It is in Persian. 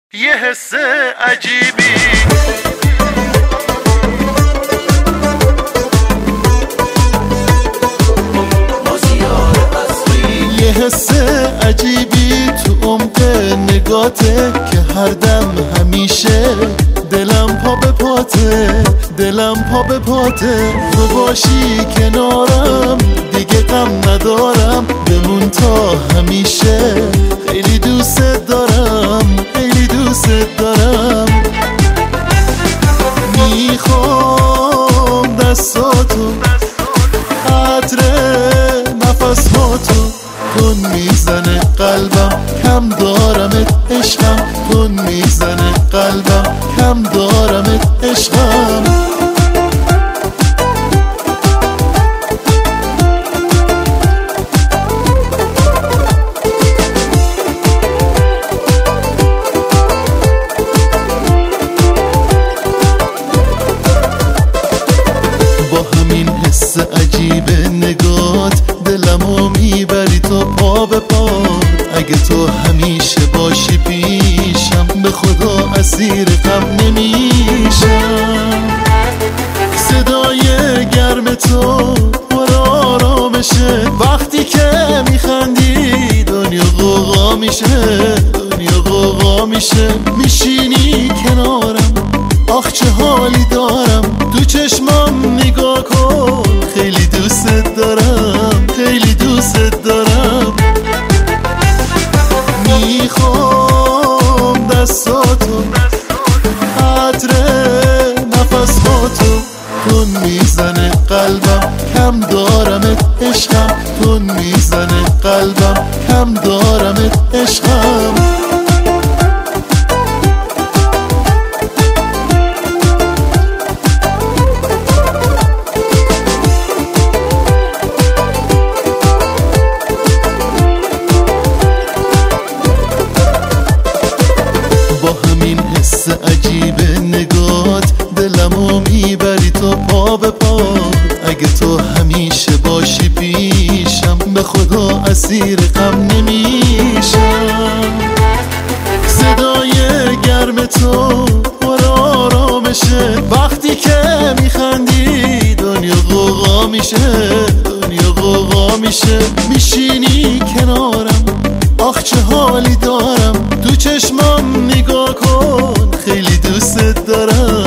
یه حس عجیبی یه حس عجیبی تو عمق نگاته که هر دم همیشه دلم پا به پاته، دلم پا به پاته. تو باشی کنارم دیگه غم ندارم، بمون تا همیشه. خیلی دوست دارم، خیلی دوست دارم. میخوام دستاتو، عطر نفساتو. تون میزنه قلبم، کم دارمت عشقم. تون میزنه قلبم، کم دارمت عشقم. با همین حس عجیب نگات دلمو میبری تو پا به پا. اگه تو همیشه باشی پیشم، به خدا اسیر غم نمیشم. صدای گرم تو پر آرامشه، وقتی که میخندی دنیا غوغا میشه، دنیا غوغا میشه. میشینی کنارم، آخ چه حالی دارم. تو چشمام نگاه کن، خیلی دوست دارم، خیلی دوست دارم. میخوام دستاتو، عطر نفساتو. تون میزنه قلبم، کم دارمت عشقم. تون میزنه قلبم، کم دارمت عشقم. با همین حس عجیب نگات دلمو میبری تو پا به پا. اگه تو همیشه باشی پیشم، به خدا اسیر غم نمیشم. صدای گرم تو پر آرامشه، وقتی که میخندی دنیا غوغا میشه، دنیا غوغا میشه. میشینی کنارم، آخ چه حالی دارم. تو چشمام نگاه کن، خیلی دوست دارم.